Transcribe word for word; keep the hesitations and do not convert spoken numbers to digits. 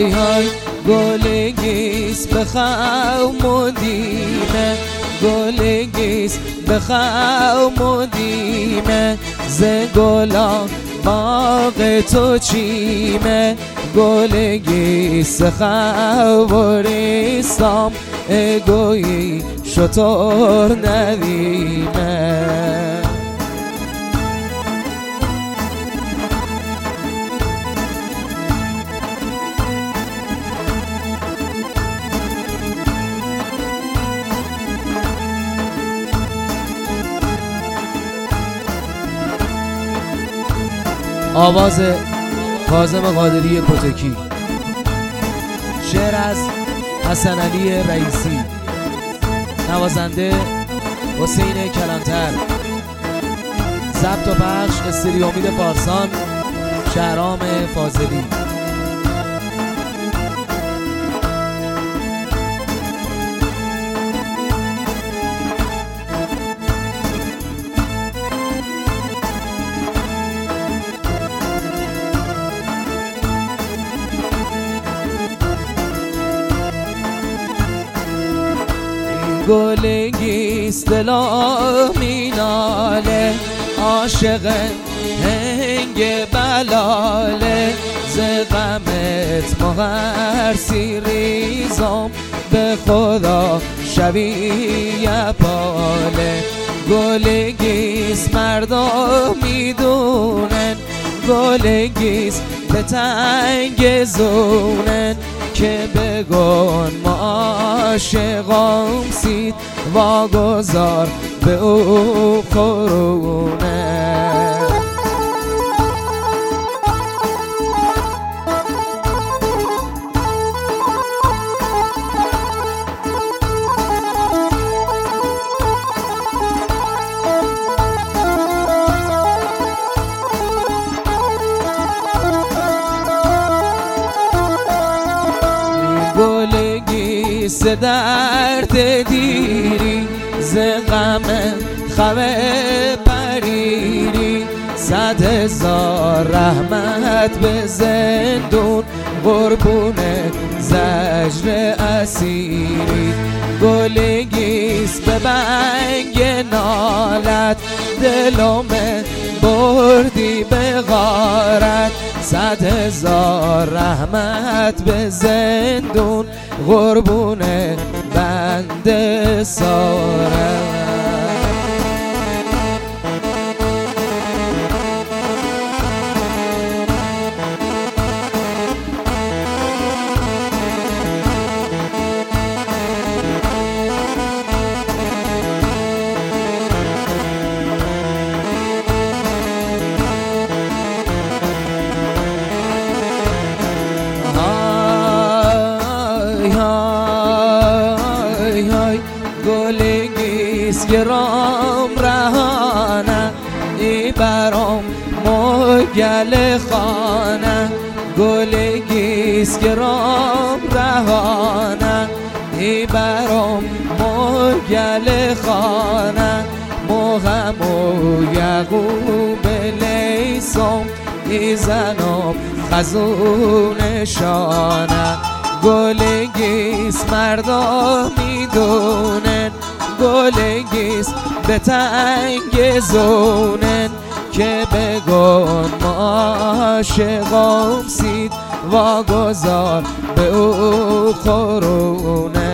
های گلگیس بخمودیمه گلگیس بخمودیمه ز گلا باغ تو چیمه گلگیس خبریستم اگویی شطور ندیمه آواز کاظم قادری کتکی، شعر از حسن علی رئیسی، نوازنده حسین کلانتر، ضبط و پخش استودیو امید پارسان، شهرام فاضلی. گلگیس دلا میناله عاشق هنگ بلاله ز غمت مغرسی ریزم به خدا شبیه پاله گلگیس مردا میدونن گلگیس به تنگ زونن که بگن ما عاشقام سید واگذار به او قرونه ز درد دیری ز غم خبه پریری صد هزار رحمت به زندون قربون زجر اسیری گلگیس به بنگ نالت دلم بردی به غارت صد هزار رحمت به زندون قربون بنده سارت گلگیس گرام رهانه ای برام مگل خانه گلگیس گرام رهانه ای برام مگل خانه مهم و یعقوب لیسم ای زنم خزون شانه گلگیس مردا میدونن گلگیس به تنگ زونن که بگن ما عاشقام سید واگذار به او قرونه